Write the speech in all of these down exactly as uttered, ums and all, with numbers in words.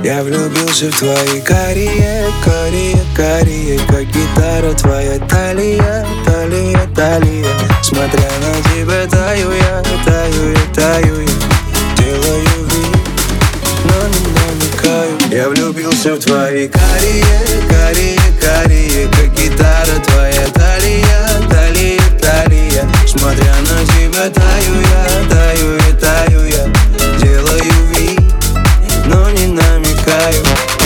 Я влюбился в твои карие, карие, карие, как гитара твоя талия, талия, талия. Смотря на тебя таю я, таю я, таю я. Делаю вид, но не намекаю. Я влюбился в твои карие, карие, карие, как гитара твоя талия, талия, талия. Смотря на тебя таю я, таю я, таю я. Делаю вид, но не намекаю.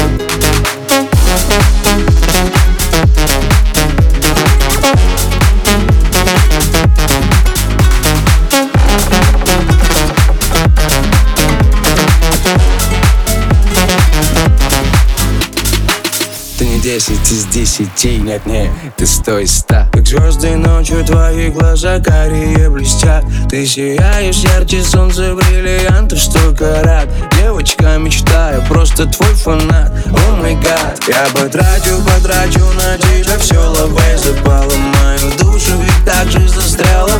Ты не десять из десяти, нет, нет, ты сто из ста. Как звезды ночью твои глаза карие блестят. Ты сияешь ярче солнца бриллиантов сто карат. Девочка, мечтаю, просто твой фанат. О май гад, я потрачу, потрачу на тебя все лавой. Запала мою душу, ведь так же застряла